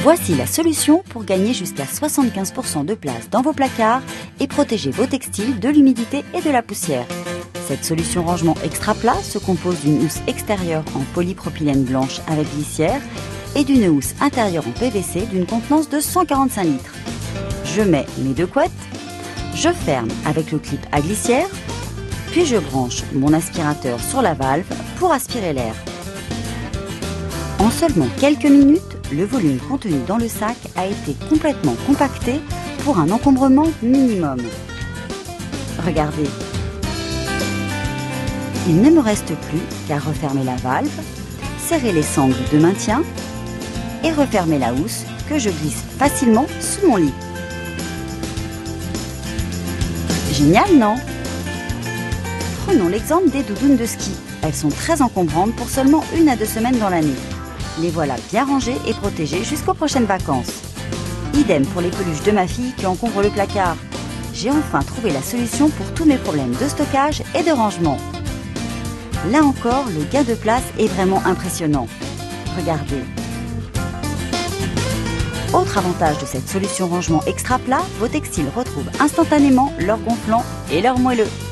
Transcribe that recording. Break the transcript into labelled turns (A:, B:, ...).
A: Voici la solution pour gagner jusqu'à 75% de place dans vos placards et protéger vos textiles de l'humidité et de la poussière. Cette solution rangement extra plat se compose d'une housse extérieure en polypropylène blanche avec glissière et d'une housse intérieure en PVC d'une contenance de 145 litres. Je mets mes deux couettes, je ferme avec le clip à glissière, puis je branche mon aspirateur sur la valve pour aspirer l'air. En seulement quelques minutes, le volume contenu dans le sac a été complètement compacté pour un encombrement minimum. Regardez. Il ne me reste plus qu'à refermer la valve, serrer les sangles de maintien et refermer la housse que je glisse facilement sous mon lit. Génial, non? Prenons l'exemple des doudounes de ski. Elles sont très encombrantes pour seulement 1 à 2 semaines dans l'année. Les voilà bien rangées et protégées jusqu'aux prochaines vacances. Idem pour les peluches de ma fille qui encombrent le placard. J'ai enfin trouvé la solution pour tous mes problèmes de stockage et de rangement. Là encore, le gain de place est vraiment impressionnant. Regardez. Autre avantage de cette solution rangement extra plat, vos textiles retrouvent instantanément leur gonflant et leur moelleux.